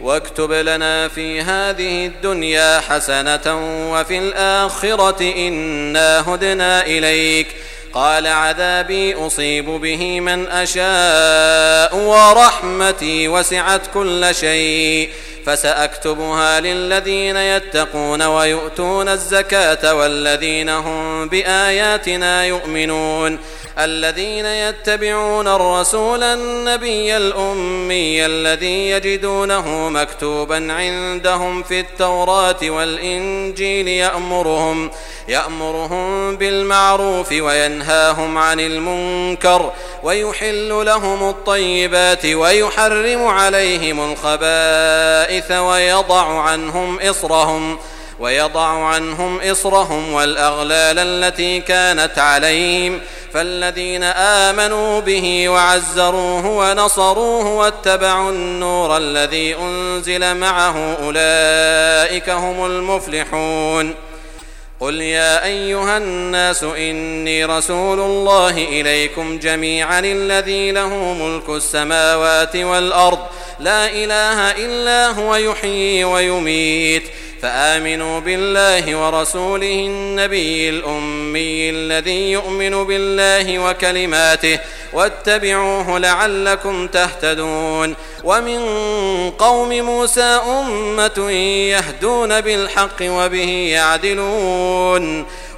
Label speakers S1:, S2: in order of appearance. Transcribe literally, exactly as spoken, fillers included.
S1: واكتب لنا في هذه الدنيا حسنة وفي الآخرة إنا هدنا إليك. قال عذابي أصيب به من أشاء ورحمتي وسعت كل شيء فسأكتبها للذين يتقون ويؤتون الزكاة والذين هم بآياتنا يؤمنون الذين يتبعون الرسول النبي الأمي الذي يجدونه مكتوبا عندهم في التوراة والإنجيل يأمرهم, يأمرهم بالمعروف وينهاهم عن المنكر ويحل لهم الطيبات ويحرم عليهم الخبائث ويضع عنهم إصرهم ويضع عنهم إصرهم والأغلال التي كانت عليهم فالذين آمنوا به وعزروه ونصروه واتبعوا النور الذي أنزل معه أولئك هم المفلحون. قل يا أيها الناس إني رسول الله إليكم جميعا الذي له ملك السماوات والأرض لا إله إلا هو يحيي ويميت فآمنوا بالله ورسوله النبي الأمي الذي يؤمن بالله وكلماته واتبعوه لعلكم تهتدون. ومن قوم موسى أمة يهدون بالحق وبه يعدلون